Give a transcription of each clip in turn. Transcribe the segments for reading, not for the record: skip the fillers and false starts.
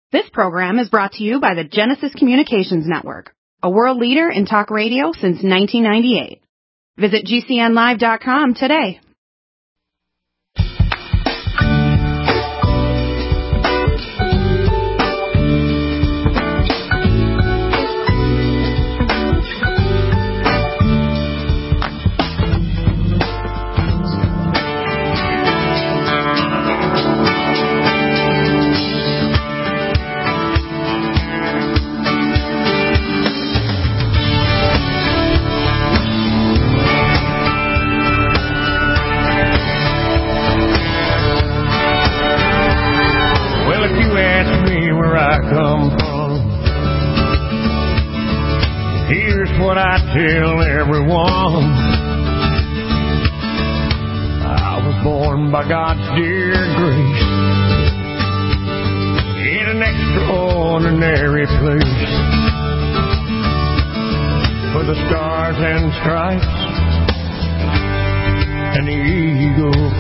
This program is brought to you by the Genesis Communications Network, a world leader in talk radio since 1998. Visit GCNlive.com today. What I tell everyone, I was born by God's dear grace in an extraordinary place for the stars and stripes and the eagle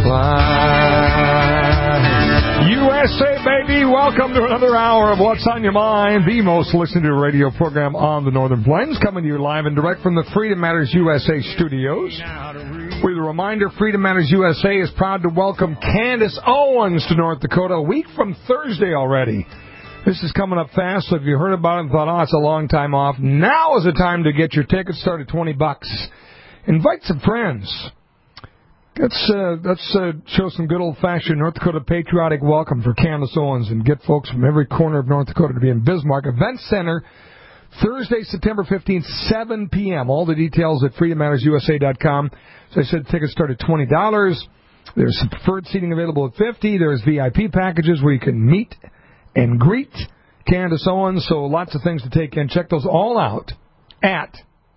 flies. USA, baby, welcome to another hour of What's on Your Mind, the most listened to radio program on the Northern Plains, coming to you live and direct from the Freedom Matters USA studios. With a reminder, Freedom Matters USA is proud to welcome Candace Owens to North Dakota a week from Thursday already. This is coming up fast, so if you heard about it and thought, oh, it's a long time off, now is the time to get your tickets. Start at $20. Invite some friends. Let's show some good old-fashioned North Dakota patriotic welcome for Candace Owens and get folks from every corner of North Dakota to be in Bismarck Event Center, Thursday, September 15th, 7 p.m. All the details at freedommattersusa.com. As I said, tickets start at $20. There's some preferred seating available at $50. There's VIP packages where you can meet and greet Candace Owens. So lots of things to take in. Check those all out at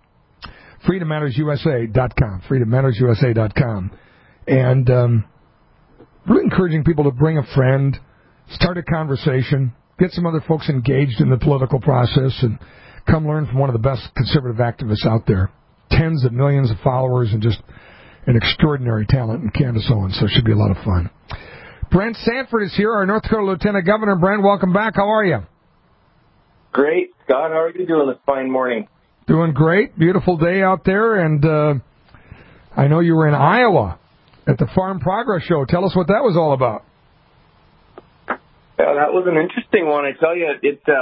freedommattersusa.com. freedommattersusa.com. And really encouraging people to bring a friend, start a conversation, get some other folks engaged in the political process, and come learn from one of the best conservative activists out there. Tens of millions of followers and just an extraordinary talent in Candace Owens, so it should be a lot of fun. Brent Sanford is here, our North Dakota Lieutenant Governor. Brent, welcome back. How are you? Great. Scott, how are you doing this fine morning? Doing great. Beautiful day out there, and I know you were in Iowa at the Farm Progress Show. Tell us what that was all about. Yeah, that was an interesting one. I tell you,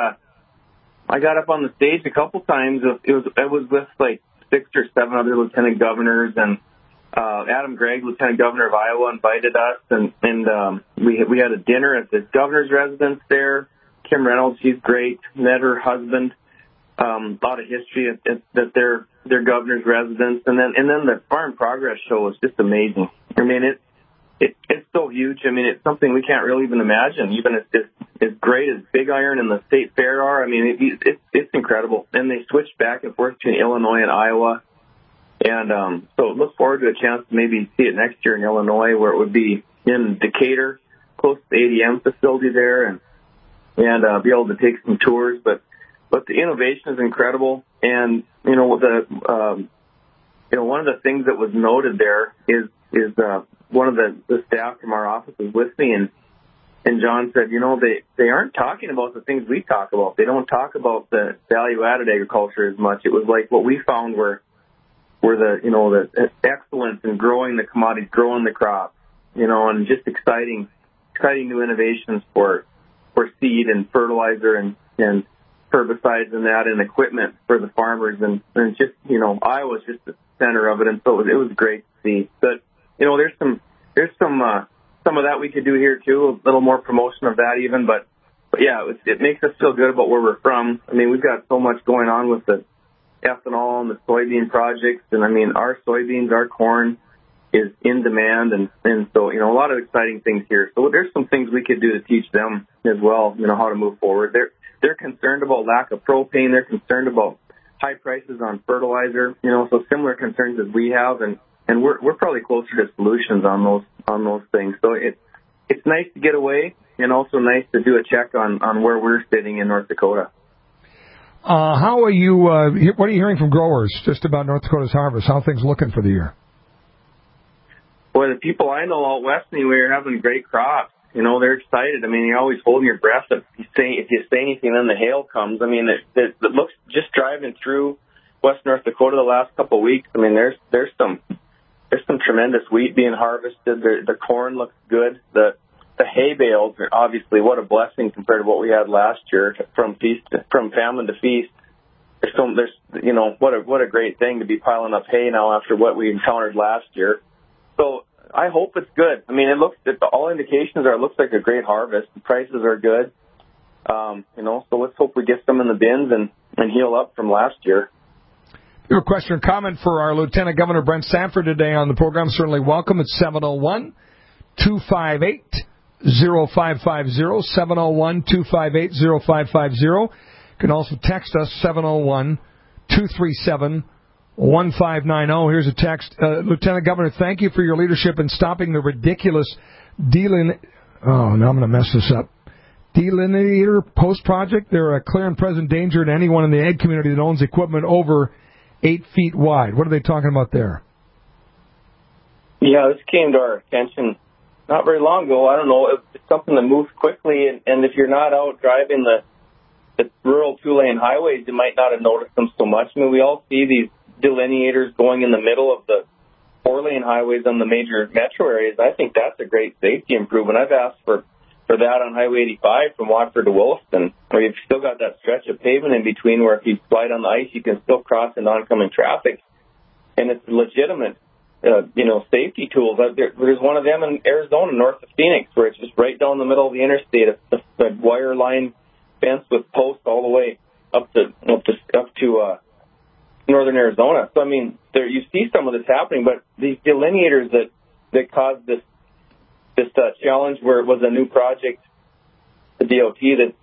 I got up on the stage a couple times. It was with like 6 or 7 other lieutenant governors, and Adam Gregg, Lieutenant Governor of Iowa, invited us, and we had a dinner at the governor's residence there. Kim Reynolds, she's great. Met her husband. A lot of history at their governor's residence, and then the Farm Progress Show was just amazing. I mean, it's so huge. I mean, it's something we can't really even imagine. Even as great as Big Iron and the State Fair are, I mean, it's incredible. And they switched back and forth between Illinois and Iowa, and so look forward to a chance to maybe see it next year in Illinois, where it would be in Decatur, close to the ADM facility there, and be able to take some tours, but the innovation is incredible, and one of the things that was noted there is one of the staff from our office was with me, and John said, they aren't talking about the things we talk about. They don't talk about the value-added agriculture as much. It was like what we found were the excellence in growing the commodities, growing the crops, and just exciting new innovations for seed and fertilizer and herbicides and that, and equipment for the farmers, and just Iowa's just the center of it, and so it was great to see. But there's some of that we could do here too, a little more promotion of that even. But yeah, it makes us feel good about where we're from. I mean, we've got so much going on with the ethanol and the soybean projects, and I mean, our soybeans, our corn is in demand, and so a lot of exciting things here. So there's some things we could do to teach them as well, how to move forward. They're concerned about lack of propane. They're concerned about high prices on fertilizer, so similar concerns as we have, and we're probably closer to solutions on those things. So it's nice to get away, and also nice to do a check on where we're sitting in North Dakota. How are you? What are you hearing from growers just about North Dakota's harvest? How are things looking for the year? Boy, the people I know out west anyway are having great crops. they're excited. I mean, you're always holding your breath. If you say anything, then the hail comes. I mean, it looks, just driving through West North Dakota the last couple of weeks. I mean, there's some tremendous wheat being harvested. The corn looks good. The hay bales are obviously, what a blessing compared to what we had last year. From famine to feast. What a great thing to be piling up hay now after what we encountered last year. So I hope it's good. I mean, all indications are it looks like a great harvest. The prices are good. So let's hope we get some in the bins and heal up from last year. Your question or comment for our Lieutenant Governor Brent Sanford today on the program, certainly welcome. It's 701-258-0550, 701-258-0550. You can also text us, 701-237-1590. Here's a text. Lieutenant Governor, thank you for your leadership in stopping the ridiculous now I'm going to mess this up. Delineator post project. They're a clear and present danger to anyone in the ag community that owns equipment over 8 feet wide. What are they talking about there? Yeah, this came to our attention not very long ago. I don't know. It's something that moves quickly, and if you're not out driving the rural two-lane highways, you might not have noticed them so much. I mean, we all see these delineators going in the middle of the 4-lane highways on the major metro areas. I think that's a great safety improvement. I've asked for that on Highway 85 from Watford to Williston, where you've still got that stretch of pavement in between where if you slide on the ice, you can still cross into oncoming traffic. And it's legitimate, safety tools. There's one of them in Arizona, north of Phoenix, where it's just right down the middle of the interstate, a wire line fence with posts all the way up to northern Arizona. So, I mean, you see some of this happening, but these delineators that caused this challenge, where it was a new project, the DOT,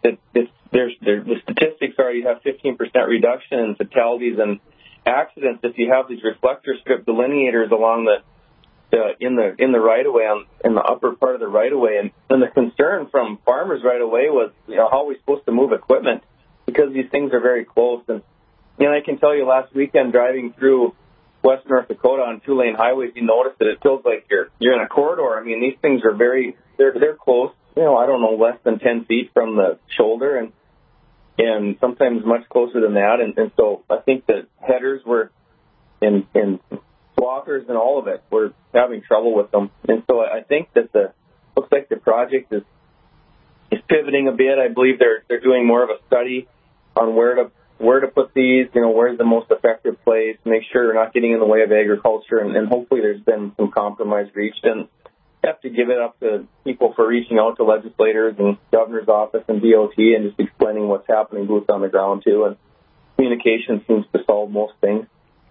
the statistics are you have 15% reduction in fatalities and accidents if you have these reflector strip delineators along in the right of way, in the upper part of the right of way. And the concern from farmers right away was, how are we supposed to move equipment, because these things are very close. And I can tell you, last weekend driving through West North Dakota on 2-lane highways, you notice that it feels like you're in a corridor. I mean, these things are they're close. I don't know, less than 10 feet from the shoulder, and sometimes much closer than that. And so I think that headers were in swathers and all of it, we're having trouble with them. And so I think that looks like the project is pivoting a bit. I believe they're doing more of a study on where to put these, where's the most effective place, make sure they're not getting in the way of agriculture, and hopefully there's been some compromise reached. And have to give it up to people for reaching out to legislators and governor's office and DOT and just explaining what's happening boots on the ground too. And communication seems to solve most things.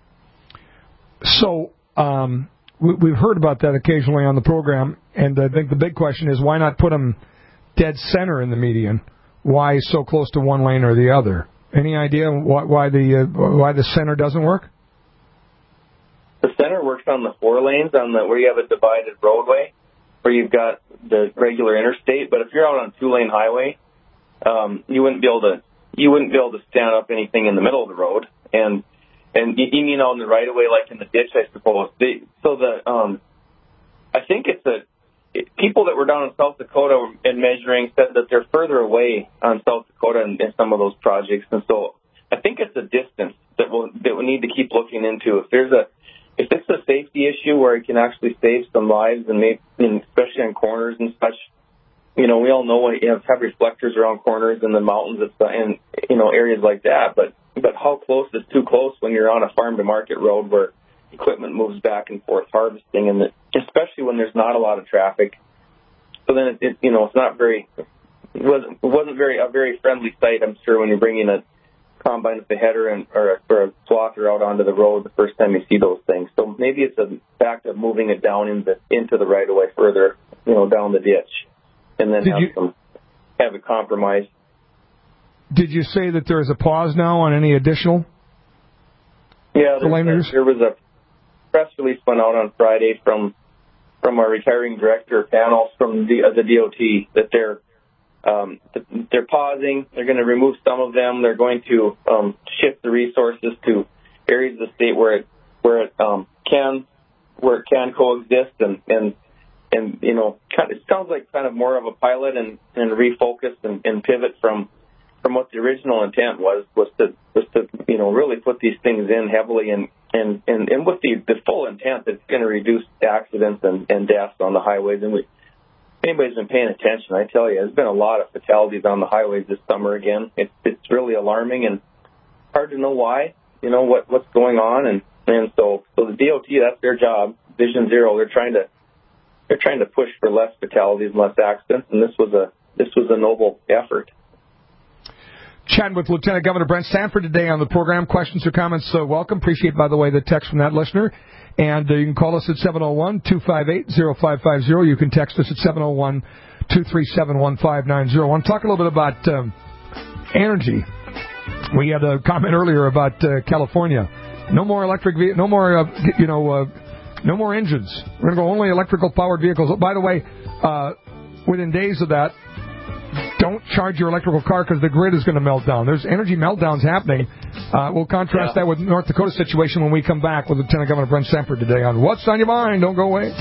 So we've heard about that occasionally on the program, and I think the big question is, why not put them dead center in the median? Why so close to one lane or the other? Any idea why the center doesn't work? The center works on the 4 lanes where you have a divided roadway, where you've got the regular interstate. But if you're out on a 2-lane highway, you wouldn't be able to stand up anything in the middle of the road. And you mean out in the right of way, like in the ditch, I suppose. I think people that were down in South Dakota and measuring said that they're further away on South Dakota in some of those projects. And so I think it's a distance that we need to keep looking into. If it's a safety issue where it can actually save some lives, and especially on corners and such, we all know when you have reflectors around corners in the mountains and areas like that. But how close is too close when you're on a farm to market road where equipment moves back and forth harvesting, and especially when there's not a lot of traffic. So then it's not very. It wasn't a very friendly sight, I'm sure, when you're bringing a combine with a header or a swather out onto the road the first time you see those things. So maybe it's a fact of moving it down into the right of way further, down the ditch, and then have a compromise. Did you say that there is a pause now on any additional? Yeah, there was a press release went out on Friday from our retiring director of panels from the DOT that they're pausing. They're going to remove some of them. They're going to shift the resources to areas of the state where it can coexist, and it sounds like kind of more of a pilot and refocus and pivot from what the original intent was to really put these things in heavily and with the full intent that it's going to reduce accidents and deaths on the highways. And anybody's been paying attention, I tell you, there's been a lot of fatalities on the highways this summer again. It's really alarming and hard to know why, what's going on. And so the DOT, that's their job, Vision Zero. They're trying to push for less fatalities and less accidents, and this was a noble effort. Chatting with Lieutenant Governor Brent Sanford today on the program. Questions or comments, welcome. Appreciate, by the way, the text from that listener. And you can call us at 701-258-0550. You can text us at 701-237-1590. I want to talk a little bit about energy. We had a comment earlier about California. No more electric vehicles, no more engines. We're going to go only electrical powered vehicles. By the way, within days of that, don't charge your electrical car because the grid is going to melt down. There's energy meltdowns happening. We'll contrast that with North Dakota situation when we come back with Lieutenant Governor Brent Sanford today on What's on Your Mind. Don't go away.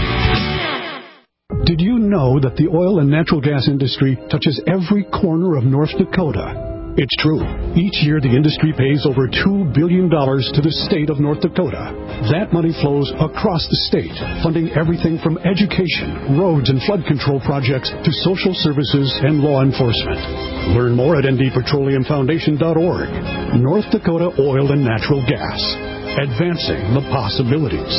Did you know that the oil and natural gas industry touches every corner of North Dakota? It's true. Each year, the industry pays over $2 billion to the state of North Dakota. That money flows across the state, funding everything from education, roads and flood control projects to social services and law enforcement. Learn more at ndpetroleumfoundation.org. North Dakota Oil and Natural Gas. Advancing the possibilities.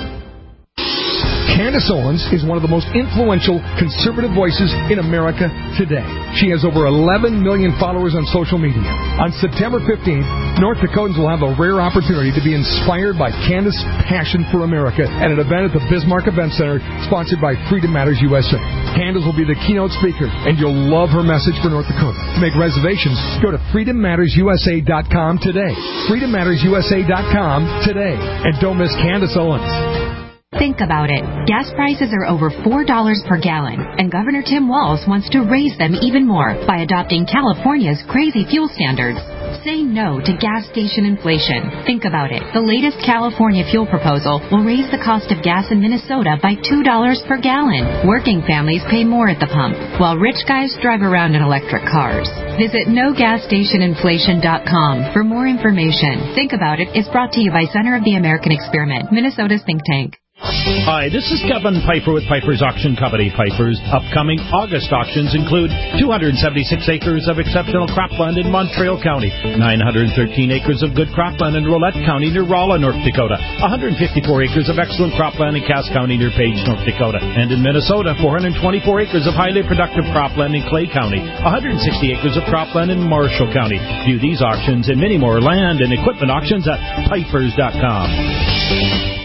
Candace Owens is one of the most influential conservative voices in America today. She has over 11 million followers on social media. On September 15th, North Dakotans will have a rare opportunity to be inspired by Candace's passion for America at an event at the Bismarck Event Center sponsored by Freedom Matters USA. Candace will be the keynote speaker, and you'll love her message for North Dakota. To make reservations, go to freedommattersusa.com today. freedommattersusa.com today. And don't miss Candace Owens. Think about it. Gas prices are over $4 per gallon, and Governor Tim Walz wants to raise them even more by adopting California's crazy fuel standards. Say no to gas station inflation. Think about it. The latest California fuel proposal will raise the cost of gas in Minnesota by $2 per gallon. Working families pay more at the pump, while rich guys drive around in electric cars. Visit nogasstationinflation.com for more information. Think About It is brought to you by Center of the American Experiment, Minnesota's think tank. Hi, this is Kevin Piper with Piper's Auction Company. Piper's upcoming August auctions include 276 acres of exceptional cropland in Montreal County, 913 acres of good cropland in Rolette County near Rolla, North Dakota, 154 acres of excellent cropland in Cass County near Page, North Dakota, and in Minnesota, 424 acres of highly productive cropland in Clay County, 160 acres of cropland in Marshall County. View these auctions and many more land and equipment auctions at Pipers.com.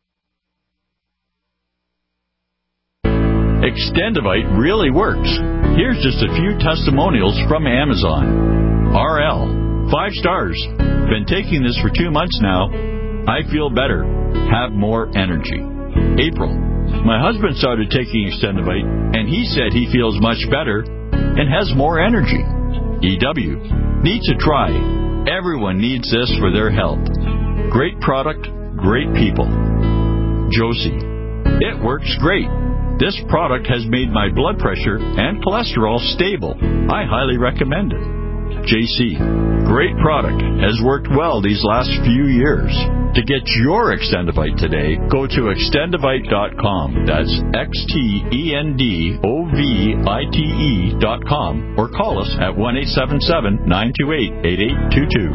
Extendivite really works. Here's just a few testimonials from Amazon. RL, 5 stars. Been taking this for 2 months now. I feel better. Have more energy. April, my husband started taking Extendivite, and he said he feels much better and has more energy. EW, need to try. Everyone needs this for their health. Great product, great people. Josie, it works great. This product has made my blood pressure and cholesterol stable. I highly recommend it. JC, great product. Has worked well these last few years. To get your Extendivite today, go to extendivite.com. That's XTENDOVITE.com or call us at 1-877-928-8822.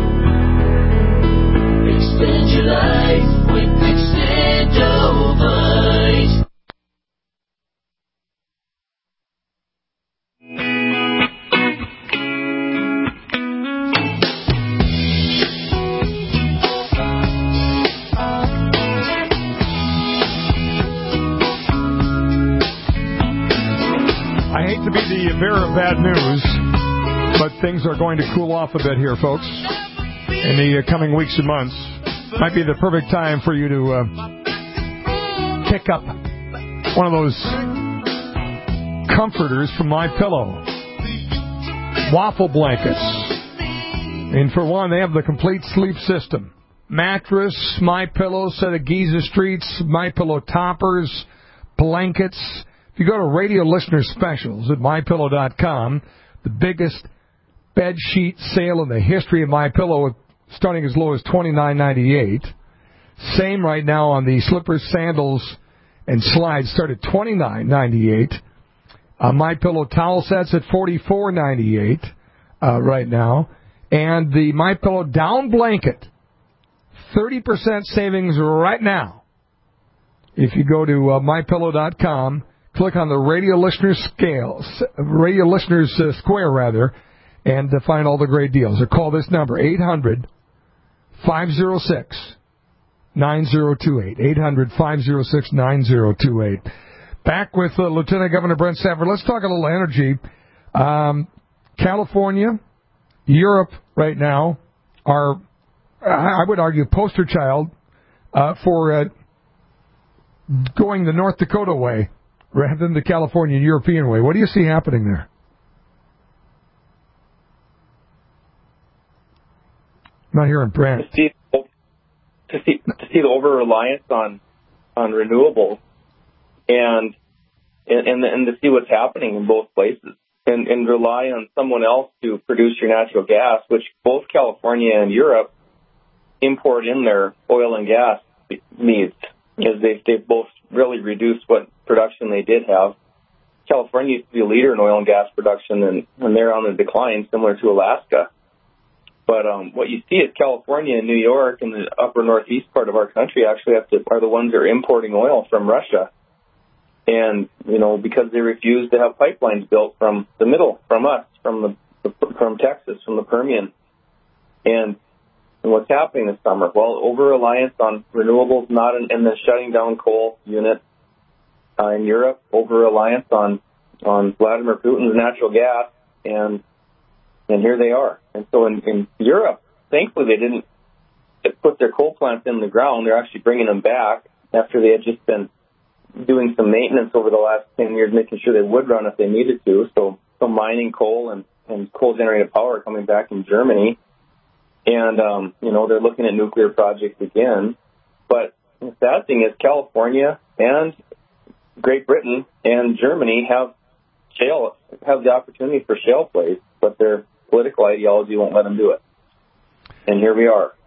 Extend your life with Extendovite. I hate to be the bearer of bad news, but things are going to cool off a bit here, folks. In the coming weeks and months, might be the perfect time for you to pick up one of those comforters from MyPillow. Waffle blankets. And for one, they have the complete sleep system. Mattress, MyPillow, set of Giza Streets, MyPillow toppers, blankets. If you go to radio listener specials at MyPillow.com, the biggest bed sheet sale in the history of MyPillow, starting as low as $29.98. Same right now on the slippers, sandals, and slides, start at $29.98. MyPillow towel sets at $44.98 right now. And the MyPillow down blanket, 30% savings right now. If you go to MyPillow.com, click on the radio listeners square, and find all the great deals. Or call this number, 800-506-9028. 800-506-9028. Back with Lieutenant Governor Brent Stafford. Let's talk a little energy. California, Europe right now are, I would argue, poster child for going the North Dakota way rather than the California European way. What do you see happening there? I'm not hearing Brent. To see the over-reliance on renewables and to see what's happening in both places. And rely on someone else to produce your natural gas, which both California and Europe import in their oil and gas needs, because they've both really reduced what production they did have. California used to be a leader in oil and gas production, and they're on the decline, similar to Alaska. But what you see is California and New York and the upper northeast part of our country actually are the ones that are importing oil from Russia. And, because they refuse to have pipelines built from the middle, from us, from Texas, from the Permian. And what's happening this summer? Well, over-reliance on renewables, and the shutting down coal unit in Europe, over-reliance on Vladimir Putin's natural gas, and here they are. And so in Europe, thankfully they didn't put their coal plants in the ground. They're actually bringing them back after they had just been doing some maintenance over the last 10 years, making sure they would run if they needed to. So mining coal and coal-generated power coming back in Germany. And, they're looking at nuclear projects again. But the sad thing is California and Great Britain and Germany have the opportunity for shale plays, but their political ideology won't let them do it. And here we are,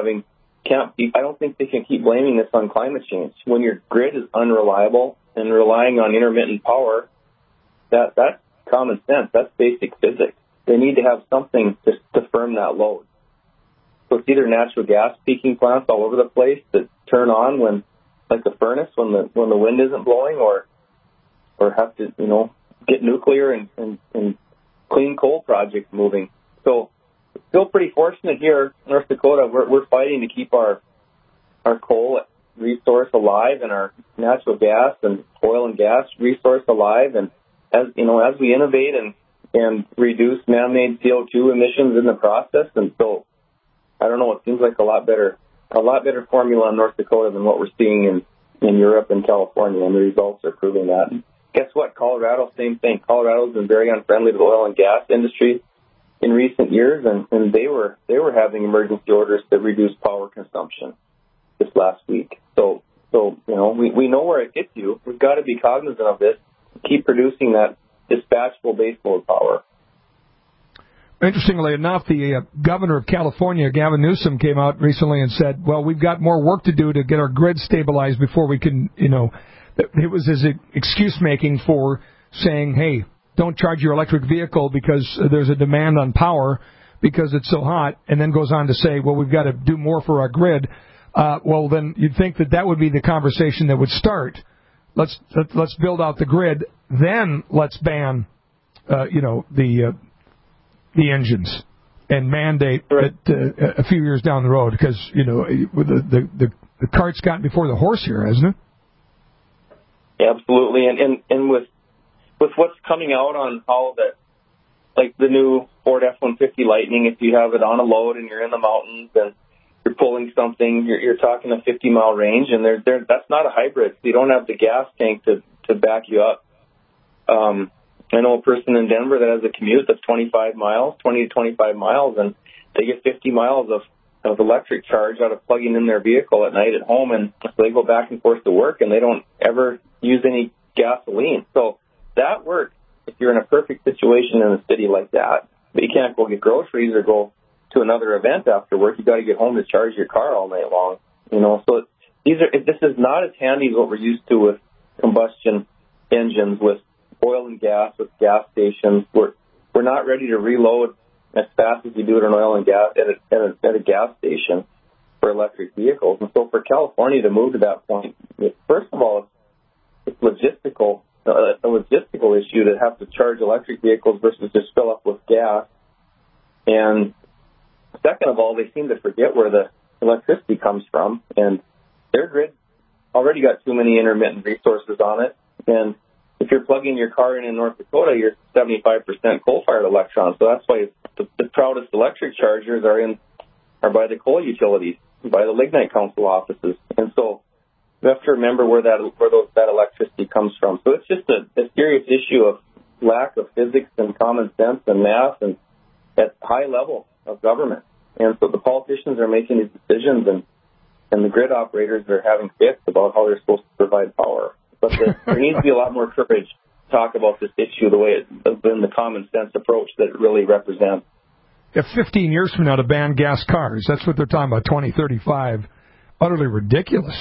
I don't think they can keep blaming this on climate change. When your grid is unreliable and relying on intermittent power, that's common sense. That's basic physics. They need to have something to firm that load. So it's either natural gas peaking plants all over the place that turn on when, like a furnace, when the wind isn't blowing, or have to get nuclear and clean coal projects moving. So still pretty fortunate here in North Dakota. We're fighting to keep our coal resource alive and our natural gas and oil and gas resource alive. And as we innovate and reduce man-made CO2 emissions in the process, and so I don't know, it seems like a lot better formula in North Dakota than what we're seeing in Europe and California, and the results are proving that. And guess what? Colorado, same thing. Colorado's been very unfriendly to the oil and gas industry in recent years, and they were having emergency orders to reduce power consumption this last week. So we know where it gets you. We've got to be cognizant of this. Keep producing that dispatchable baseload power. Interestingly enough, the governor of California, Gavin Newsom, came out recently and said, well, we've got more work to do to get our grid stabilized before we can, it was his excuse-making for saying, hey, don't charge your electric vehicle because there's a demand on power because it's so hot, and then goes on to say, well, we've got to do more for our grid. Well, then you'd think that would be the conversation that would start. Let's build out the grid, then let's ban, the engines and mandate it a few years down the road, because the cart's gotten before the horse here, hasn't it? Yeah, absolutely, and with what's coming out on how the new Ford F-150 Lightning, if you have it on a load and you're in the mountains and you're pulling something, you're talking a 50-mile range, and that's not a hybrid. So you don't have the gas tank to back you up. I know a person in Denver that has a commute that's 20 to 25 miles, and they get 50 miles of electric charge out of plugging in their vehicle at night at home, and so they go back and forth to work, and they don't ever use any gasoline. So that works if you're in a perfect situation in a city like that. But you can't go get groceries or go to another event after work. You got to get home to charge your car all night long. So this is not as handy as what we're used to with combustion engines, with oil and gas, with gas stations. We're not ready to reload as fast as we do it on oil and gas at a gas station for electric vehicles. And so for California to move to that point, first of all, it's a logistical issue to have to charge electric vehicles versus just fill up with gas. And second of all, they seem to forget where the electricity comes from, and their grid already got too many intermittent resources on it. And if you're plugging your car in North Dakota, you're 75% coal-fired electrons. So that's why the proudest electric chargers are by the coal utilities, by the Lignite Council offices. And so you have to remember where that electricity comes from. So it's just a serious issue of lack of physics and common sense and math and at high level of government. And so the politicians are making these decisions, and the grid operators are having fits about how they're supposed to provide power. But there needs to be a lot more courage to talk about this issue the way it's been the common sense approach that it really represents. If 15 years from now to ban gas cars, that's what they're talking about, 2035, utterly ridiculous.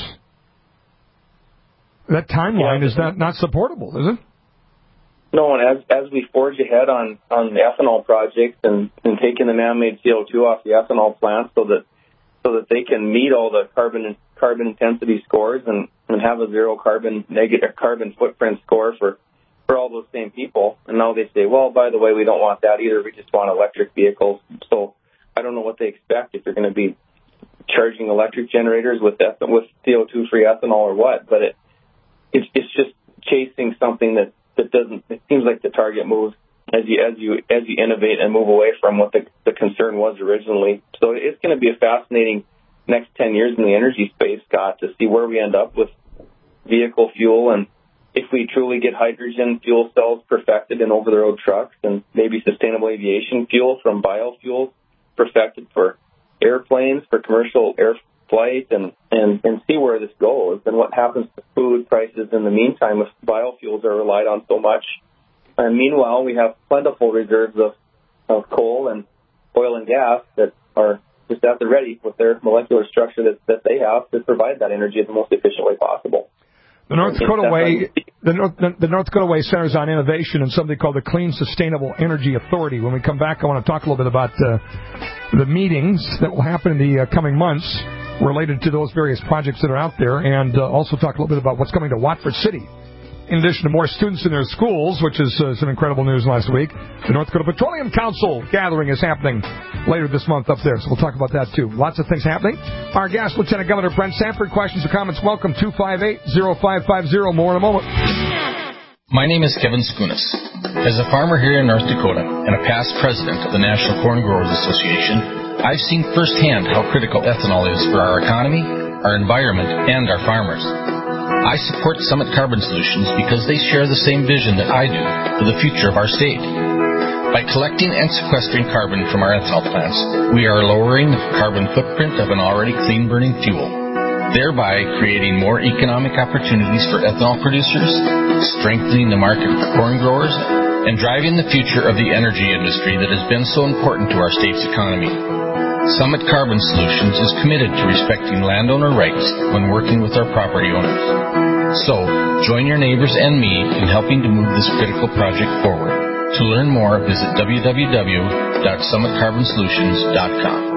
That timeline is not supportable, is it? No, and as we forge ahead on the ethanol projects and taking the man-made CO2 off the ethanol plants so that they can meet all the carbon intensity scores and have a zero carbon footprint score for all those same people. And now they say, well, by the way, we don't want that either. We just want electric vehicles. So I don't know what they expect, if they're going to be charging electric generators with CO2-free ethanol or what. But it's just chasing something that doesn't. It seems like the target moves as you innovate and move away from what the concern was originally. So it's going to be a fascinating next 10 years in the energy space, Scott, to see where we end up with vehicle fuel, and if we truly get hydrogen fuel cells perfected in over-the-road trucks, and maybe sustainable aviation fuel from biofuels perfected for airplanes, for commercial air flight, and see where this goes and what happens to food prices in the meantime if biofuels are relied on so much. And meanwhile, we have plentiful reserves of coal and oil and gas that are just at the ready with their molecular structure that they have to provide that energy in the most efficient way possible. The North Dakota Way centers on innovation and something called the Clean Sustainable Energy Authority. When we come back, I want to talk a little bit about the meetings that will happen in the coming months related to those various projects that are out there, and also talk a little bit about what's coming to Watford City. In addition to more students in their schools, which is some incredible news last week, the North Dakota Petroleum Council gathering is happening later this month up there, so we'll talk about that too. Lots of things happening. Our guest, Lieutenant Governor Brent Sanford, questions or comments, welcome, 258-0550. More in a moment. My name is Kevin Skunas. As a farmer here in North Dakota and a past president of the National Corn Growers Association, I've seen firsthand how critical ethanol is for our economy, our environment, and our farmers. I support Summit Carbon Solutions because they share the same vision that I do for the future of our state. By collecting and sequestering carbon from our ethanol plants, we are lowering the carbon footprint of an already clean-burning fuel, thereby creating more economic opportunities for ethanol producers, strengthening the market for corn growers, and driving the future of the energy industry that has been so important to our state's economy. Summit Carbon Solutions is committed to respecting landowner rights when working with our property owners. So, join your neighbors and me in helping to move this critical project forward. To learn more, visit www.summitcarbonsolutions.com.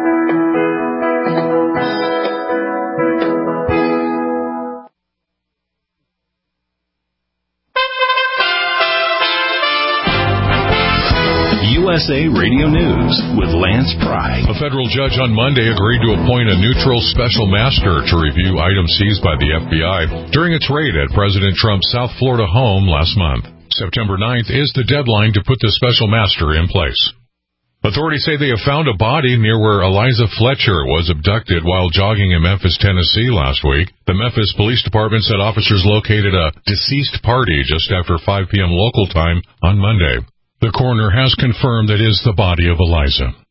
USA Radio News with Lance Pry. A federal judge on Monday agreed to appoint a neutral special master to review items seized by the FBI during its raid at President Trump's South Florida home last month. September 9th is the deadline to put the special master in place. Authorities say they have found a body near where Eliza Fletcher was abducted while jogging in Memphis, Tennessee last week. The Memphis Police Department said officers located a deceased party just after 5 p.m. local time on Monday. The coroner has confirmed that it is the body of Eliza.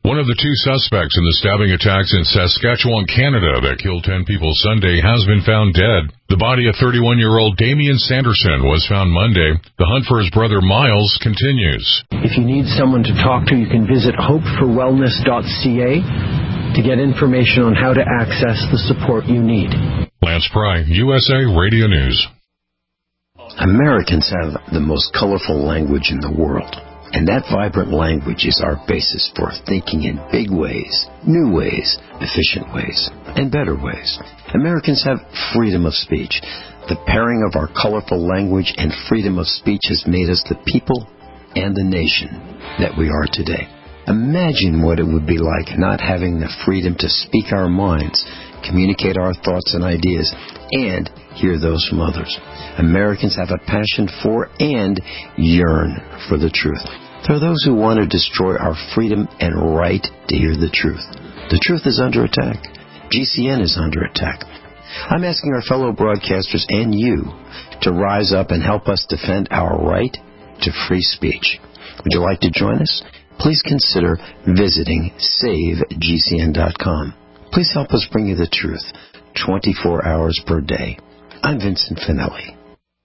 One of the two suspects in the stabbing attacks in Saskatchewan, Canada that killed 10 people Sunday has been found dead. The body of 31-year-old Damian Sanderson was found Monday. The hunt for his brother Miles continues. If you need someone to talk to, you can visit hopeforwellness.ca to get information on how to access the support you need. Lance Pry, USA Radio News. Americans have the most colorful language in the world. And that vibrant language is our basis for thinking in big ways, new ways, efficient ways, and better ways. Americans have freedom of speech. The pairing of our colorful language and freedom of speech has made us the people and the nation that we are today. Imagine what it would be like not having the freedom to speak our minds, communicate our thoughts and ideas, and hear those from others. Americans have a passion for and yearn for the truth. There are those who want to destroy our freedom and right to hear the truth. The truth is under attack. GCN is under attack. I'm asking our fellow broadcasters and you to rise up and help us defend our right to free speech. Would you like to join us? Please consider visiting SaveGCN.com. Please help us bring you the truth 24 hours per day. I'm Vincent Finelli.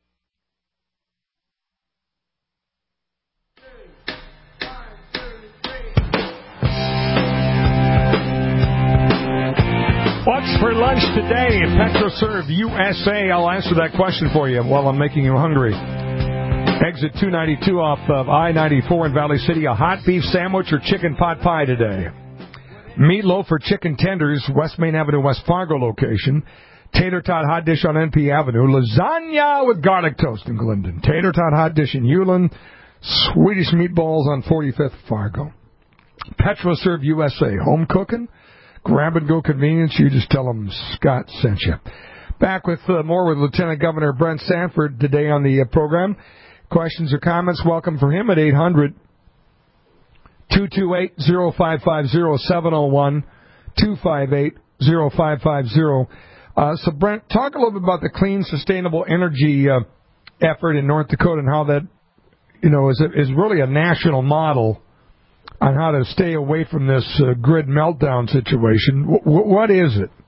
What's for lunch today? PetroServe USA. I'll answer that question for you while I'm making you hungry. Exit 292 off of I-94 in Valley City. A hot beef sandwich or chicken pot pie today. Meatloaf or chicken tenders, West Main Avenue, West Fargo location. Tater tot hot dish on NP Avenue. Lasagna with garlic toast in Glendon. Tater tot hot dish in Hewlin. Swedish meatballs on 45th Fargo. PetroServe USA. Home cooking. Grab-and-go convenience. You just tell them Scott sent you. Back with more with Lieutenant Governor Brent Sanford today on the program. Questions or comments, welcome for him at 800-228-0550, 701-258-0550. So, Brent, talk a little bit about the clean, sustainable energy effort in North Dakota and how that, is really a national model on how to stay away from this grid meltdown situation. What is it?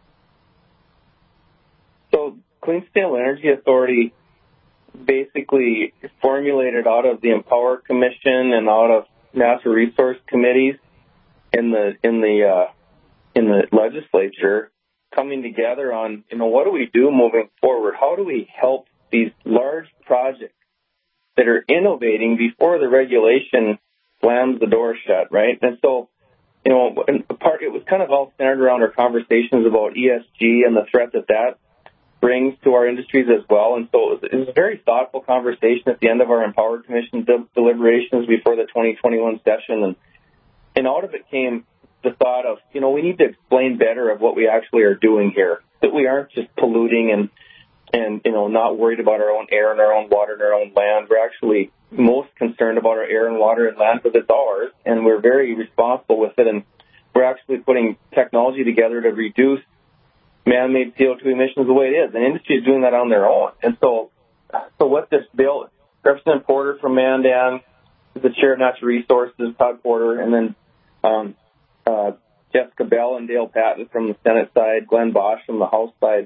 So, Clean Sustainable Energy Authority basically formulated out of the Empower Commission and out of natural resource committees in the legislature, coming together on what do we do moving forward? How do we help these large projects that are innovating before the regulation slams the door shut, right? And so, it was kind of all centered around our conversations about ESG and the threat that brings to our industries as well. And so it was a very thoughtful conversation at the end of our Empower Commission deliberations before the 2021 session. And out of it came the thought of, we need to explain better of what we actually are doing here, that we aren't just polluting and not worried about our own air and our own water and our own land. We're actually most concerned about our air and water and land because it's ours, and we're very responsible with it. And we're actually putting technology together to reduce man-made CO2 emissions the way it is. And industry is doing that on their own. And so what this bill, Representative Porter from Mandan, the Chair of Natural Resources, Todd Porter, and then Jessica Bell and Dale Patton from the Senate side, Glenn Bosch from the House side,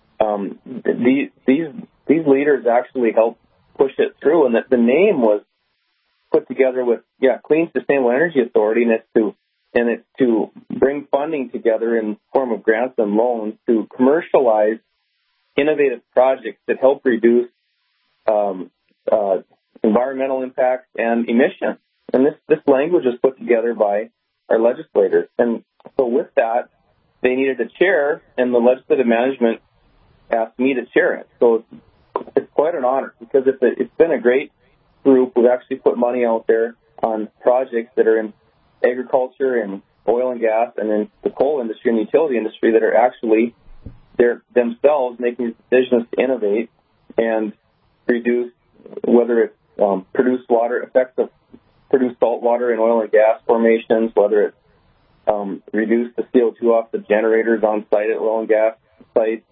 these leaders actually helped push it through. And the name was put together with, Clean Sustainable Energy Authority, and it's to bring funding together in the form of grants and loans to commercialize innovative projects that help reduce environmental impacts and emissions. And this language was put together by our legislators. And so with that, they needed a chair, and the legislative management asked me to chair it. So it's quite an honor because it's been a great group. We've actually put money out there on projects that are in agriculture and oil and gas and in the coal industry and utility industry that are actually themselves making decisions to innovate and reduce, whether it's produced water, effects of produced salt water in oil and gas formations, whether it's reduce the CO2 off the generators on site at oil and gas sites,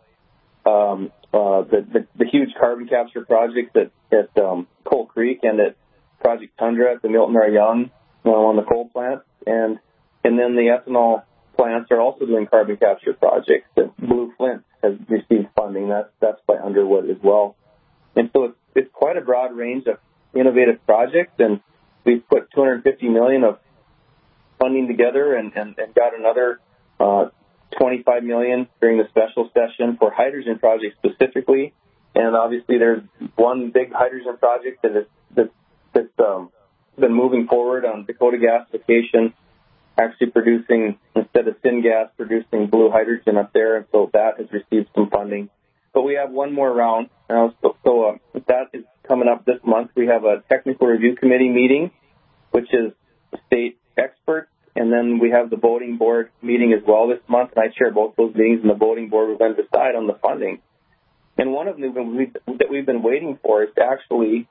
the huge carbon capture projects at Coal Creek and at Project Tundra at the Milton R. Young on the coal plant, and And then the ethanol plants are also doing carbon capture projects. Blue Flint has received funding. That's by Underwood as well. And so it's quite a broad range of innovative projects, and we've put $250 million of funding together and got another $25 million during the special session for hydrogen projects specifically. And obviously there's one big hydrogen project that's been moving forward on Dakota Gasification, actually producing, instead of syngas, producing blue hydrogen up there. And so that has received some funding. But we have one more round. So that is coming up this month. We have a technical review committee meeting, which is state experts. And then we have the voting board meeting as well this month. And I chair both those meetings, and the voting board will then decide on the funding. And one of them that we've been waiting for is to actually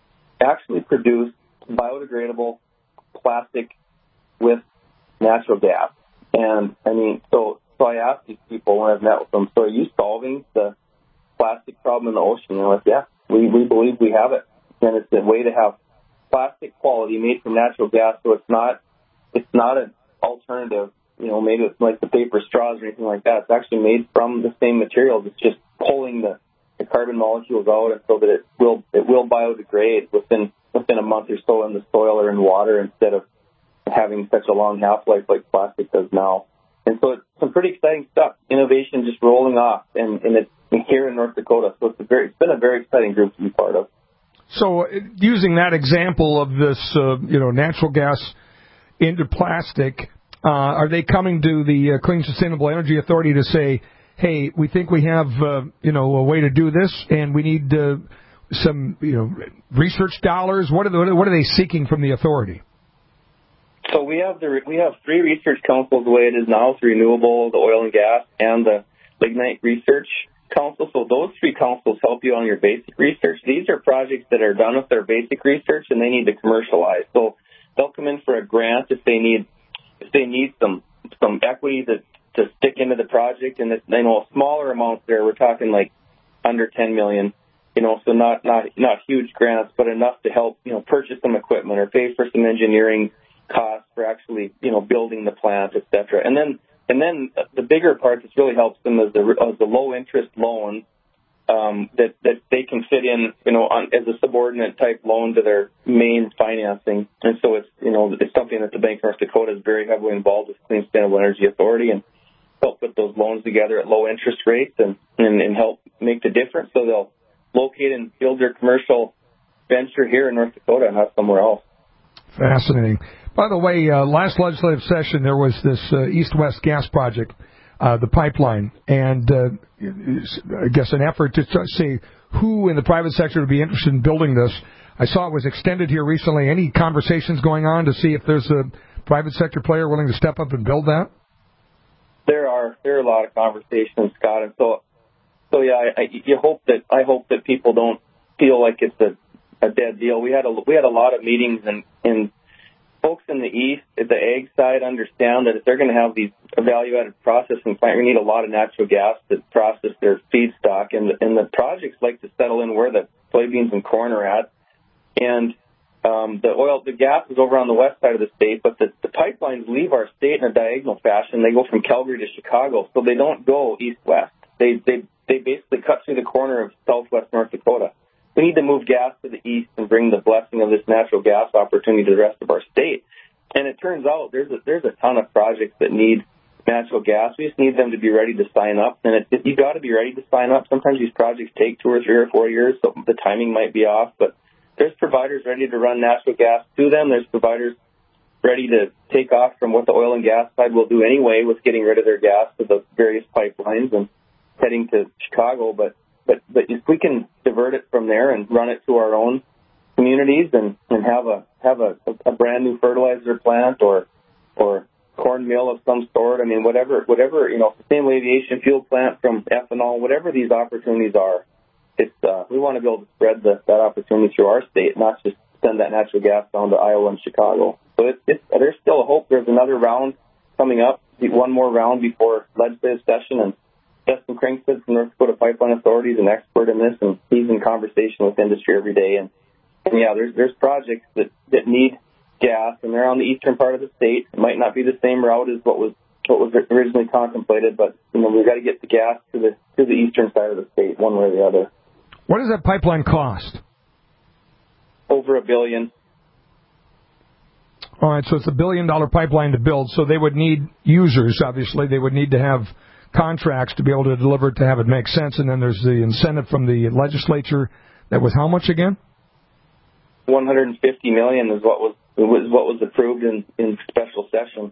produce biodegradable plastic with natural gas. And I mean, so I asked these people when I've met with them, so are you solving the plastic problem in the ocean? And they're like, yeah, we believe we have it. And it's a way to have plastic quality made from natural gas, so it's not an alternative, maybe it's like the paper straws or anything like that. It's actually made from the same materials. It's just pulling the carbon molecules out, and so that it will biodegrade within a month or so in the soil or in water, instead of having such a long half-life like plastic does now. And so it's some pretty exciting stuff. Innovation just rolling off, and it's here in North Dakota. So it's been a very exciting group to be part of. So using that example of this, natural gas into plastic, are they coming to the Clean Sustainable Energy Authority to say, hey, we think we have, a way to do this, and we need some, research dollars? What are they seeking from the authority? So we have three research councils the way it is now: it's renewable, the oil and gas, and the lignite research council. So those three councils help you on your basic research. These are projects that are done with their basic research, and they need to commercialize. So they'll come in for a grant if they need some equity to stick into the project, and it's, smaller amounts there. We're talking like under $10 million, so not huge grants, but enough to help, purchase some equipment or pay for some engineering costs for actually, building the plant, et cetera. And then the bigger part that really helps them is the low interest loan that they can fit in, as a subordinate type loan to their main financing. And so it's something that the Bank of North Dakota is very heavily involved with, Clean Sustainable Energy Authority, and help put those loans together at low interest rates and help make the difference. So they'll locate and build their commercial venture here in North Dakota and not somewhere else. Fascinating. By the way, last legislative session there was this East-West gas project, the pipeline, and I guess an effort to see who in the private sector would be interested in building this. I saw it was extended here recently. Any conversations going on to see if there's a private sector player willing to step up and build that? There are a lot of conversations, Scott, and so yeah, I hope that people don't feel like it's a dead deal. We had a lot of meetings, and folks in the east at the ag side understand that if they're going to have these value-added processing plants, we need a lot of natural gas to process their feedstock, and the projects like to settle in where the soybeans and corn are at, and the gas is over on the west side of the state, but the pipelines leave our state in a diagonal fashion. They go from Calgary to Chicago, so they don't go east-west. They basically cut through the corner of southwest North Dakota. We need to move gas to the east and bring the blessing of this natural gas opportunity to the rest of our state. And it turns out there's a ton of projects that need natural gas. We just need them to be ready to sign up. And you got to be ready to sign up. Sometimes these projects take 2 or 3 or 4 years, so the timing might be off, but there's providers ready to run natural gas to them. There's providers ready to take off from what the oil and gas side will do anyway with getting rid of their gas to the various pipelines and heading to Chicago. But if we can divert it from there and run it to our own communities and have a brand new fertilizer plant or corn mill of some sort, I mean, whatever, sustainable aviation fuel plant from ethanol, whatever these opportunities are, we want to be able to spread that opportunity through our state, not just send that natural gas down to Iowa and Chicago. So there's still a hope. There's another round coming up, one more round before legislative session, and Justin Kringsted from North Dakota Pipeline Authority is an expert in this, and he's in conversation with industry every day. And yeah, there's projects that need gas, and they're on the eastern part of the state. It might not be the same route as what was originally contemplated, but we've got to get the gas to the eastern side of the state, one way or the other. What does that pipeline cost? Over $1 billion. All right, so it's $1 billion pipeline to build. So they would need users. Obviously, they would need to have contracts to be able to deliver it to have it make sense. And then there's the incentive from the legislature. That was how much again? $150 million is what was approved in special session.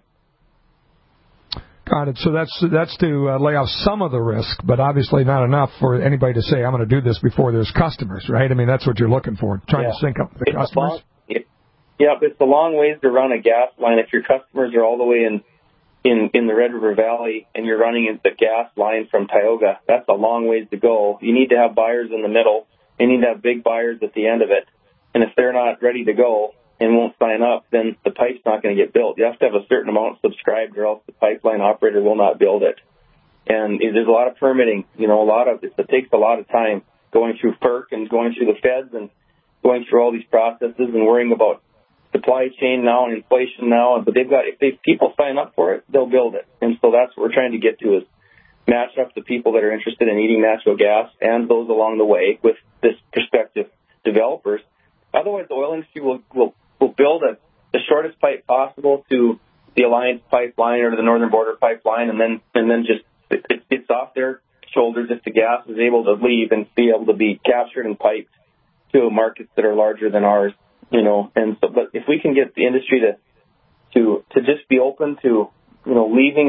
Got it. So that's to lay off some of the risk, but obviously not enough for anybody to say, I'm going to do this before there's customers, right? I mean, that's what you're looking for, trying to sync up the customers. It's a long ways to run a gas line. If your customers are all the way in the Red River Valley and you're running the gas line from Tioga, that's a long ways to go. You need to have buyers in the middle. You need to have big buyers at the end of it. And if they're not ready to go and won't sign up, then the pipe's not going to get built. You have to have a certain amount subscribed or else the pipeline operator will not build it. And there's a lot of permitting, it takes a lot of time going through FERC and going through the feds and going through all these processes and worrying about supply chain now and inflation now. But if people sign up for it, they'll build it. And so that's what we're trying to get to is match up the people that are interested in eating natural gas and those along the way with this prospective developers. Otherwise, the oil industry will build the shortest pipe possible to the Alliance Pipeline or to the Northern Border Pipeline, and then just it's off their shoulders if the gas is able to leave and be able to be captured and piped to markets that are larger than ours, And so, but if we can get the industry to just be open to leaving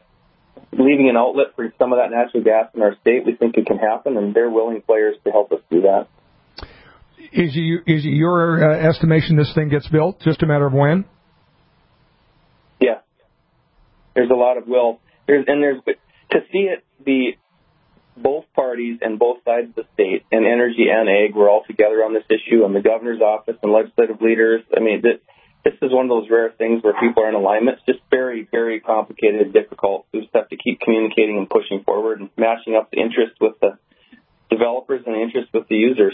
an outlet for some of that natural gas in our state, we think it can happen, and they're willing players to help us do that. Is it your estimation this thing gets built? Just a matter of when? Yeah. There's a lot of will. To see it be both parties and both sides of the state, and energy and ag, we're all together on this issue, and the governor's office and legislative leaders. I mean, this is one of those rare things where people are in alignment. It's just very, very complicated and difficult. We just have to keep communicating and pushing forward and matching up the interest with the developers and the interest with the users.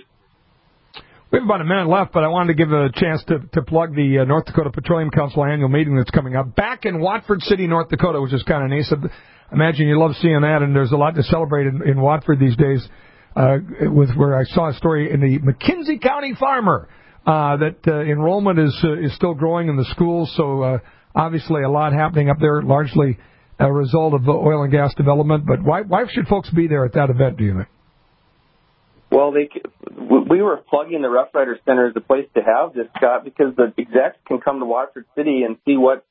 We have about a minute left, but I wanted to give a chance to plug the North Dakota Petroleum Council annual meeting that's coming up back in Watford City, North Dakota, which is kind of nice. I imagine you love seeing that, and there's a lot to celebrate in Watford these days. Where I saw a story in the McKenzie County Farmer that enrollment is still growing in the schools. So obviously a lot happening up there, largely a result of the oil and gas development. But why should folks be there at that event, do you think? Well, we were plugging the Rough Rider Center as a place to have this, Scott, because the execs can come to Watford City and see what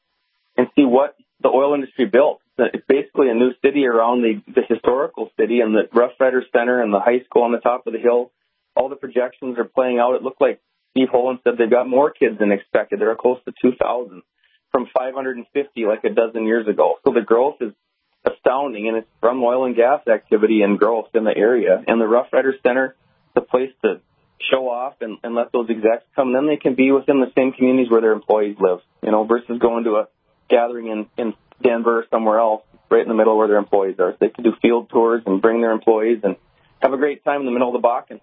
the oil industry built. It's basically a new city around the historical city, and the Rough Rider Center and the high school on the top of the hill. All the projections are playing out. It looked like Steve Holland said they've got more kids than expected. They're close to 2,000 from 550 like a dozen years ago. So the growth is astounding, and it's from oil and gas activity and growth in the area. And the Rough Rider Center is the place to show off and let those execs come. Then they can be within the same communities where their employees live, versus going to a gathering in Denver or somewhere else, right in the middle where their employees are. So they can do field tours and bring their employees and have a great time in the middle of the Bakken.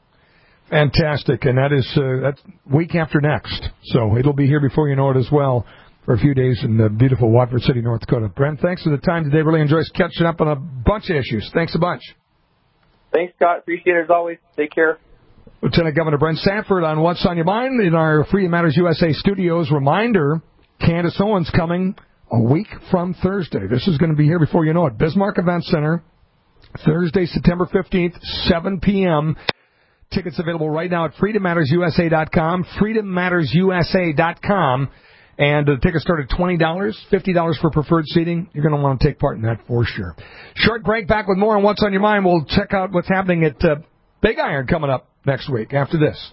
Fantastic, and that's week after next, so it'll be here before you know it as well for a few days in beautiful Watford City, North Dakota. Brent, thanks for the time today. Really enjoyed catching up on a bunch of issues. Thanks a bunch. Thanks, Scott. Appreciate it as always. Take care. Lieutenant Governor Brent Sanford on What's on Your Mind in our Freedom Matters USA studios. Reminder, Candace Owens coming a week from Thursday. This is going to be here before you know it. Bismarck Event Center, Thursday, September 15th, 7 p.m. Tickets available right now at freedommattersusa.com, freedommattersusa.com. And the tickets start at $20, $50 for preferred seating. You're going to want to take part in that for sure. Short break, back with more on What's on Your Mind. We'll check out what's happening at Big Iron coming up next week after this.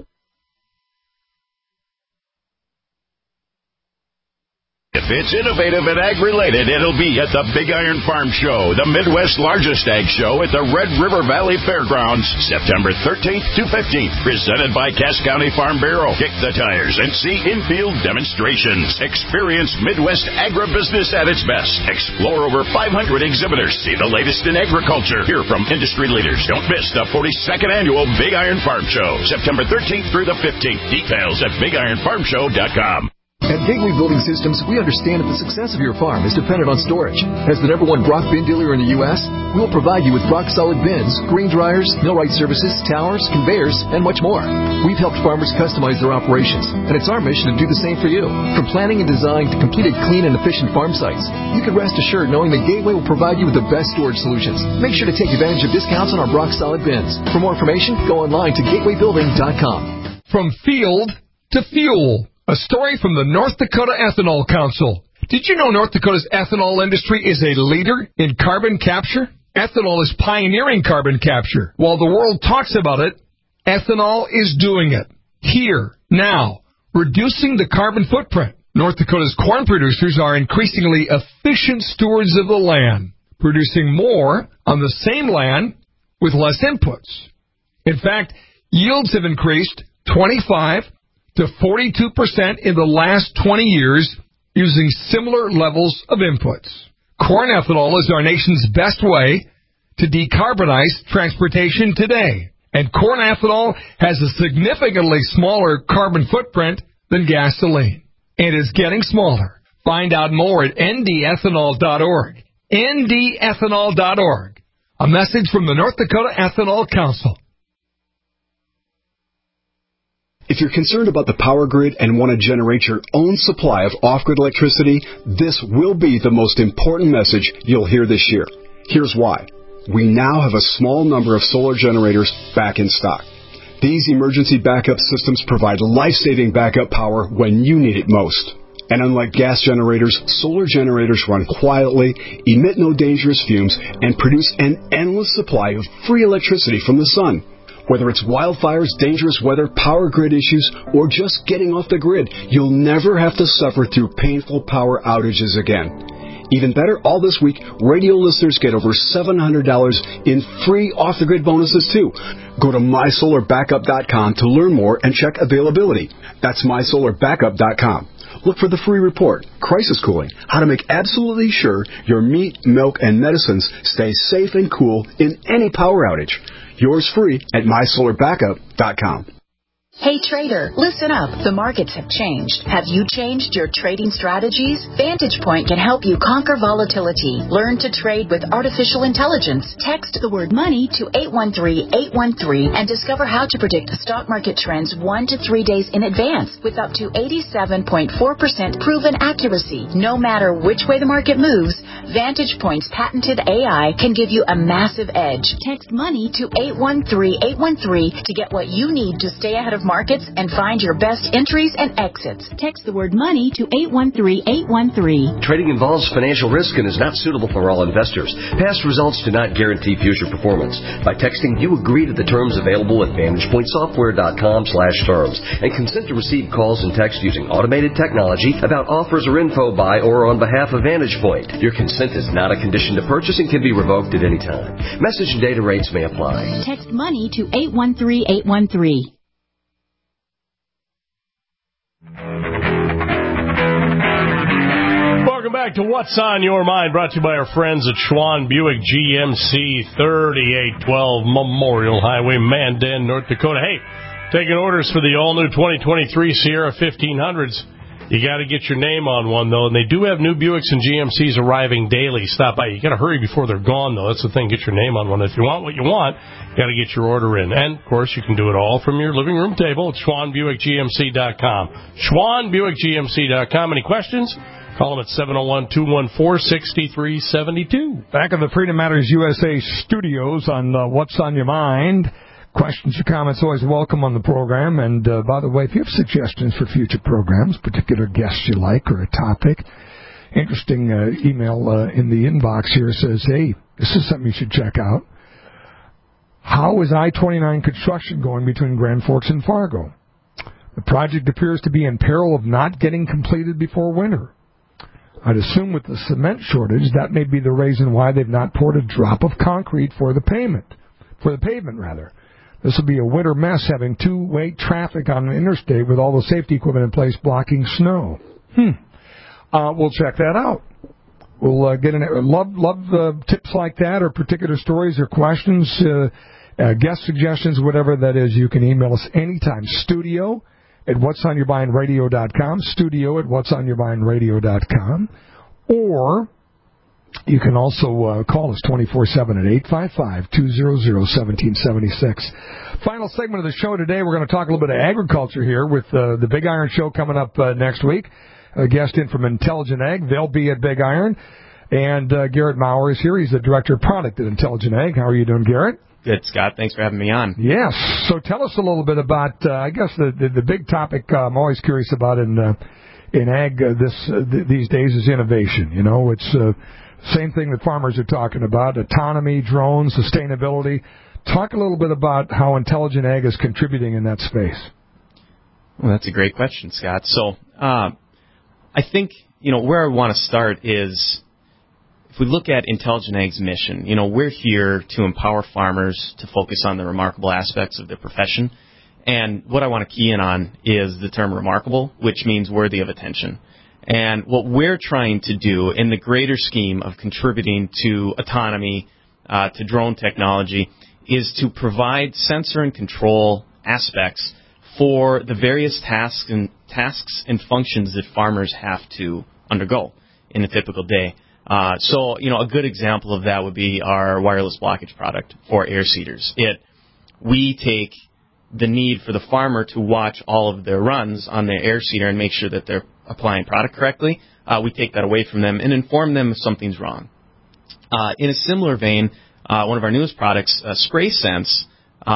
If it's innovative and ag-related, it'll be at the Big Iron Farm Show, the Midwest's largest ag show at the Red River Valley Fairgrounds, September 13th to 15th. Presented by Cass County Farm Bureau. Kick the tires and see in-field demonstrations. Experience Midwest agribusiness at its best. Explore over 500 exhibitors. See the latest in agriculture. Hear from industry leaders. Don't miss the 42nd Annual Big Iron Farm Show, September 13th through the 15th. Details at BigIronFarmShow.com. At Gateway Building Systems, we understand that the success of your farm is dependent on storage. As the #1 Brock bin dealer in the U.S., we will provide you with rock-solid bins, green dryers, millwright services, towers, conveyors, and much more. We've helped farmers customize their operations, and it's our mission to do the same for you. From planning and design to completed clean and efficient farm sites, you can rest assured knowing that Gateway will provide you with the best storage solutions. Make sure to take advantage of discounts on our Brock Solid bins. For more information, go online to gatewaybuilding.com. From field to fuel. A story from the North Dakota Ethanol Council. Did you know North Dakota's ethanol industry is a leader in carbon capture? Ethanol is pioneering carbon capture. While the world talks about it, ethanol is doing it. Here, now, reducing the carbon footprint. North Dakota's corn producers are increasingly efficient stewards of the land, producing more on the same land with less inputs. In fact, yields have increased 25 to 42% in the last 20 years using similar levels of inputs. Corn ethanol is our nation's best way to decarbonize transportation today. And corn ethanol has a significantly smaller carbon footprint than gasoline. And is getting smaller. Find out more at ndethanol.org. ndethanol.org. A message from the North Dakota Ethanol Council. If you're concerned about the power grid and want to generate your own supply of off-grid electricity, this will be the most important message you'll hear this year. Here's why. We now have a small number of solar generators back in stock. These emergency backup systems provide life-saving backup power when you need it most. And unlike gas generators, solar generators run quietly, emit no dangerous fumes, and produce an endless supply of free electricity from the sun. Whether it's wildfires, dangerous weather, power grid issues, or just getting off the grid, you'll never have to suffer through painful power outages again. Even better, all this week, radio listeners get over $700 in free off-the-grid bonuses, too. Go to mysolarbackup.com to learn more and check availability. That's mysolarbackup.com. Look for the free report, Crisis Cooling, how to make absolutely sure your meat, milk, and medicines stay safe and cool in any power outage. Yours free at mysolarbackup.com. Hey trader, listen up. The markets have changed. Have you changed your trading strategies? Vantage Point can help you conquer volatility. Learn to trade with artificial intelligence. Text the word money to 813-813 and discover how to predict the stock market trends 1 to 3 days in advance with up to 87.4% proven accuracy. No matter which way the market moves, Vantage Point's patented AI can give you a massive edge. Text money to 813-813 to get what you need to stay ahead of markets and find your best entries and exits. Text the word money to 813-813. Trading involves financial risk and is not suitable for all investors. Past results do not guarantee future performance. By texting, you agree to the terms available at VantagePointSoftware.com/terms and consent to receive calls and text using automated technology about offers or info by or on behalf of Vantage Point. Your consent is not a condition to purchase and can be revoked at any time. Message and data rates may apply. Text money to 813-813. Welcome back to What's on Your Mind, brought to you by our friends at Schwann Buick GMC, 3812 Memorial Highway, Mandan, North Dakota. Hey, taking orders for the all-new 2023 Sierra 1500s. You got to get your name on one, though, and they do have new Buicks and GMCs arriving daily. Stop by. You got to hurry before they're gone, though. That's the thing. Get your name on one. If you want what you want, you got to get your order in. And, of course, you can do it all from your living room table at SchwannBuickGMC.com. SchwannBuickGMC.com. Any questions? Call them at 701-214-6372. Back in the Freedom Matters USA studios on What's on Your Mind. Questions or comments always welcome on the program. And, by the way, if you have suggestions for future programs, particular guests you like or a topic, interesting email in the inbox here says, hey, this is something you should check out. How is I-29 construction going between Grand Forks and Fargo? The project appears to be in peril of not getting completed before winter. I'd assume with the cement shortage, that may be the reason why they've not poured a drop of concrete for the pavement. This will be a winter mess having two-way traffic on an interstate with all the safety equipment in place blocking snow. We'll check that out. We'll get love tips like that or particular stories or questions, guest suggestions, whatever that is. You can email us anytime. Studio at whatsonyourbuyingradio.com, studio at whatsonyourbuyingradio.com, or you can also call us 24/7 at 855-200-1776. Final segment of the show today, we're going to talk a little bit of agriculture here with the Big Iron Show coming up next week. A guest in from Intelligent Ag. They'll be at Big Iron. And Garrett Maurer is here. He's the Director of Product at Intelligent Ag. How are you doing, Garrett? Good, Scott. Thanks for having me on. Yes. So tell us a little bit about, I guess, the big topic I'm always curious about in ag these days is innovation. You know, it's same thing that farmers are talking about, autonomy, drones, sustainability. Talk a little bit about how Intelligent Ag is contributing in that space. Well, that's a great question, Scott. So I think, where I want to start is if we look at Intelligent Ag's mission, we're here to empower farmers to focus on the remarkable aspects of their profession. And what I want to key in on is the term remarkable, which means worthy of attention. And what we're trying to do in the greater scheme of contributing to autonomy, to drone technology, is to provide sensor and control aspects for the various tasks and functions that farmers have to undergo in a typical day. So, a good example of that would be our wireless blockage product for air seeders. We take the need for the farmer to watch all of their runs on their air seeder and make sure that they're applying product correctly. We take that away from them and inform them if something's wrong. In a similar vein, one of our newest products, SpraySense,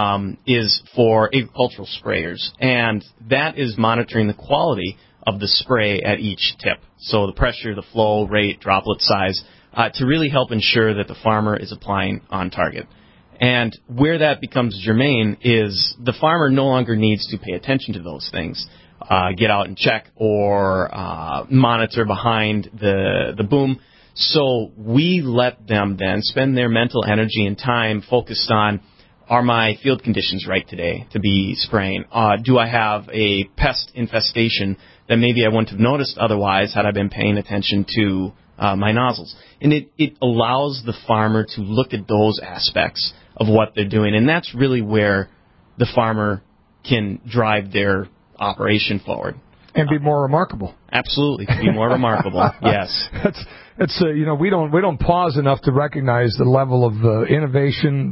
is for agricultural sprayers, and that is monitoring the quality of the spray at each tip. So the pressure, the flow, rate, droplet size, to really help ensure that the farmer is applying on target. And where that becomes germane is the farmer no longer needs to pay attention to those things, get out and check or monitor behind the boom. So we let them then spend their mental energy and time focused on, are my field conditions right today to be spraying? Do I have a pest infestation that maybe I wouldn't have noticed otherwise had I been paying attention to my nozzles? And it allows the farmer to look at those aspects of what they're doing, and that's really where the farmer can drive their operation forward. And be more remarkable. Absolutely, to be more remarkable, yes. It's we don't pause enough to recognize the level of innovation,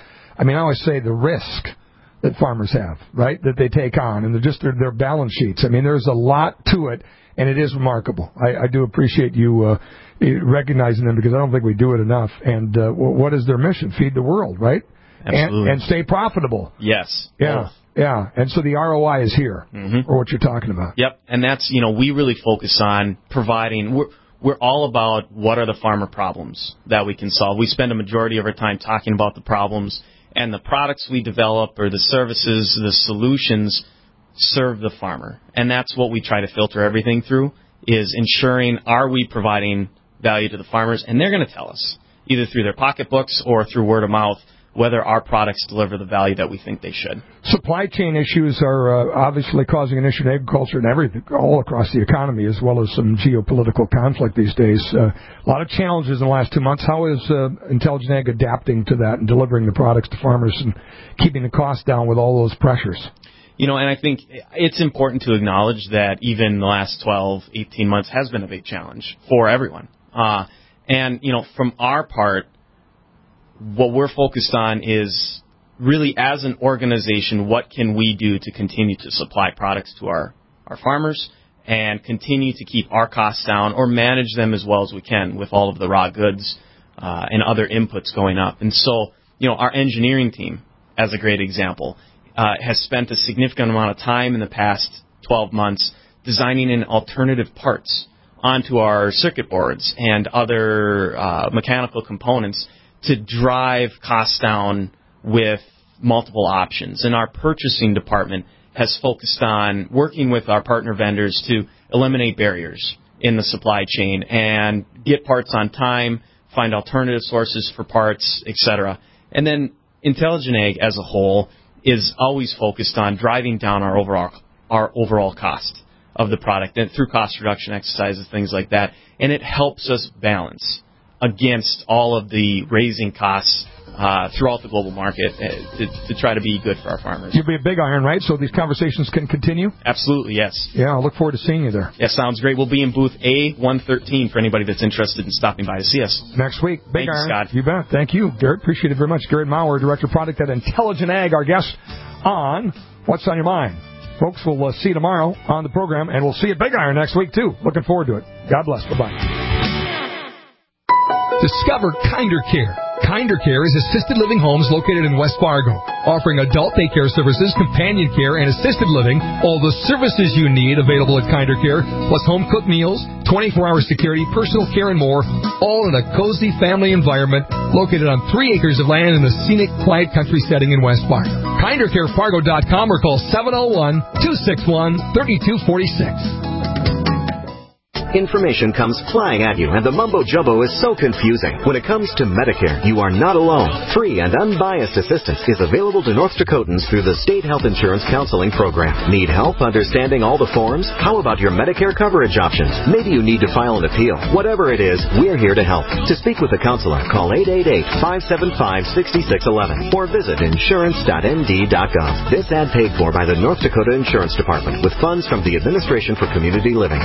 I always say the risk that farmers have, right, that they take on, and their balance sheets. There's a lot to it, and it is remarkable. I do appreciate you recognizing them, because I don't think we do it enough. And what is their mission? Feed the world, right? Absolutely. And stay profitable. Yes. Yeah. Both. Yeah. And so the ROI is here, or what you're talking about. Yep. And that's, we really focus on providing. We're all about what are the farmer problems that we can solve. We spend a majority of our time talking about the problems, and the products we develop or the services, the solutions serve the farmer. And that's what we try to filter everything through, is ensuring, are we providing value to the farmers? And they're going to tell us, either through their pocketbooks or through word of mouth, whether our products deliver the value that we think they should. Supply chain issues are obviously causing an issue in agriculture and everything, all across the economy, as well as some geopolitical conflict these days. A lot of challenges in the last 2 months. How is Intelligent Ag adapting to that and delivering the products to farmers and keeping the cost down with all those pressures? And I think it's important to acknowledge that even the last 12, 18 months has been a big challenge for everyone. And from our part, what we're focused on is really, as an organization, what can we do to continue to supply products to our farmers and continue to keep our costs down or manage them as well as we can with all of the raw goods and other inputs going up. And so, our engineering team, as a great example, has spent a significant amount of time in the past 12 months designing in alternative parts onto our circuit boards and other mechanical components to drive costs down with multiple options. And our purchasing department has focused on working with our partner vendors to eliminate barriers in the supply chain and get parts on time, find alternative sources for parts, etc. And then Intelligent Ag as a whole is always focused on driving down our overall cost of the product and through cost reduction exercises, things like that. And it helps us balance against all of the raising costs throughout the global market to try to be good for our farmers. You'll be at Big Iron, right? So these conversations can continue? Absolutely, yes. Yeah, I'll look forward to seeing you there. Yeah, sounds great. We'll be in booth A113 for anybody that's interested in stopping by to see us. Next week, Big Iron. Scott. You bet. Thank you, Garrett. Appreciate it very much. Garrett Maurer, Director of Product at Intelligent Ag, our guest on What's on Your Mind. Folks, we'll see you tomorrow on the program, and we'll see you at Big Iron next week, too. Looking forward to it. God bless. Bye-bye. Discover Kinder Care. Kinder Care is assisted living homes located in West Fargo, offering adult daycare services, companion care, and assisted living. All the services you need available at Kinder Care, plus home-cooked meals, 24-hour security, personal care, and more, all in a cozy family environment located on 3 acres of land in a scenic, quiet country setting in West Fargo. KinderCareFargo.com or call 701-261-3246. Information comes flying at you, and the mumbo-jumbo is so confusing. When it comes to Medicare, you are not alone. Free and unbiased assistance is available to North Dakotans through the State Health Insurance Counseling Program. Need help understanding all the forms? How about your Medicare coverage options? Maybe you need to file an appeal. Whatever it is, we're here to help. To speak with a counselor, call 888-575-6611 or visit insurance.nd.gov. This ad paid for by the North Dakota Insurance Department with funds from the Administration for Community Living.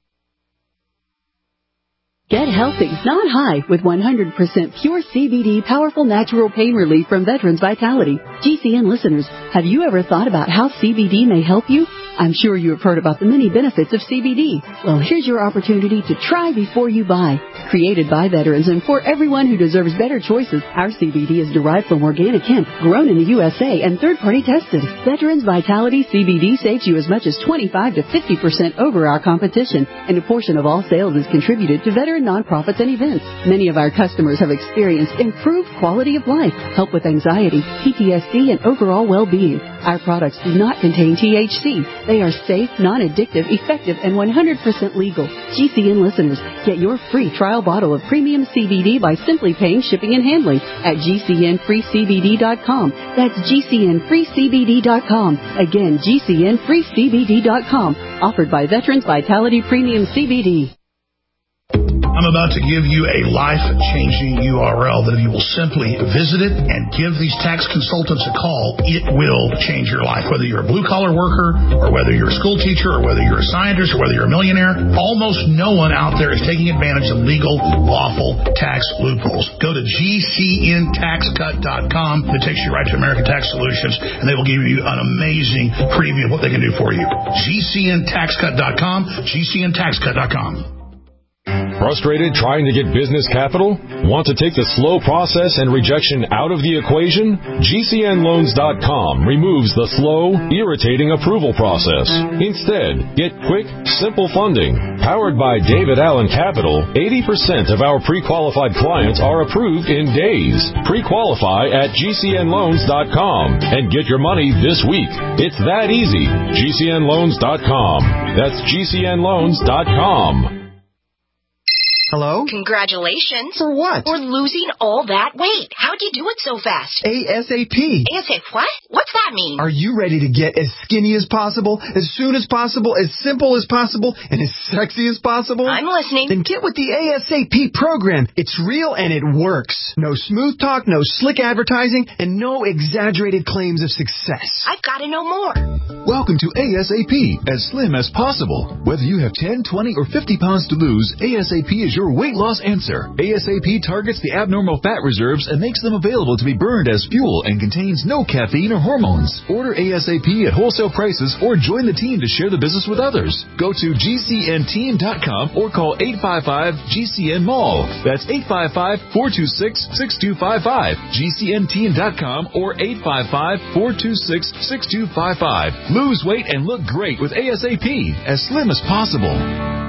Get healthy, not high, with 100% pure CBD powerful natural pain relief from Veterans Vitality. GCN listeners, have you ever thought about how CBD may help you? I'm sure you have heard about the many benefits of CBD. Well, here's your opportunity to try before you buy. Created by veterans and for everyone who deserves better choices, our CBD is derived from organic hemp, grown in the USA, and third-party tested. Veterans Vitality CBD saves you as much as 25 to 50% over our competition, and a portion of all sales is contributed to veteran nonprofits and events. Many of our customers have experienced improved quality of life, help with anxiety, PTSD, and overall well-being. Our products do not contain THC. They are safe, non-addictive, effective, and 100% legal. GCN listeners, get your free trial bottle of premium CBD by simply paying shipping and handling at GCNFreeCBD.com. That's GCNFreeCBD.com. Again, GCNFreeCBD.com. Offered by Veterans Vitality Premium CBD. I'm about to give you a life-changing URL that if you will simply visit it and give these tax consultants a call, it will change your life. Whether you're a blue-collar worker or whether you're a school teacher or whether you're a scientist or whether you're a millionaire, almost no one out there is taking advantage of legal, lawful tax loopholes. Go to GCNTaxCut.com. It takes you right to American Tax Solutions, and they will give you an amazing preview of what they can do for you. GCNTaxCut.com, GCNTaxCut.com. Frustrated trying to get business capital? Want to take the slow process and rejection out of the equation? GCNLoans.com removes the slow, irritating approval process. Instead, get quick, simple funding. Powered by David Allen Capital, 80% of our pre-qualified clients are approved in days. Pre-qualify at GCNLoans.com and get your money this week. It's that easy. GCNLoans.com. That's GCNLoans.com. Hello? Congratulations. For what? For losing all that weight. How'd you do it so fast? ASAP. ASAP what? What's that mean? Are you ready to get as skinny as possible, as soon as possible, as simple as possible, and as sexy as possible? I'm listening. Then get with the ASAP program. It's real and it works. No smooth talk, no slick advertising, and no exaggerated claims of success. I've got to know more. Welcome to ASAP, as slim as possible. Whether you have 10, 20, or 50 pounds to lose, ASAP is your weight loss answer. ASAP targets the abnormal fat reserves and makes them available to be burned as fuel and contains no caffeine or hormones. Order ASAP at wholesale prices or join the team to share the business with others. Go to GCNteam.com or call 855-GCN-MALL. That's 855-426-6255. GCNteam.com or 855-426-6255. Lose weight and look great with ASAP, as slim as possible.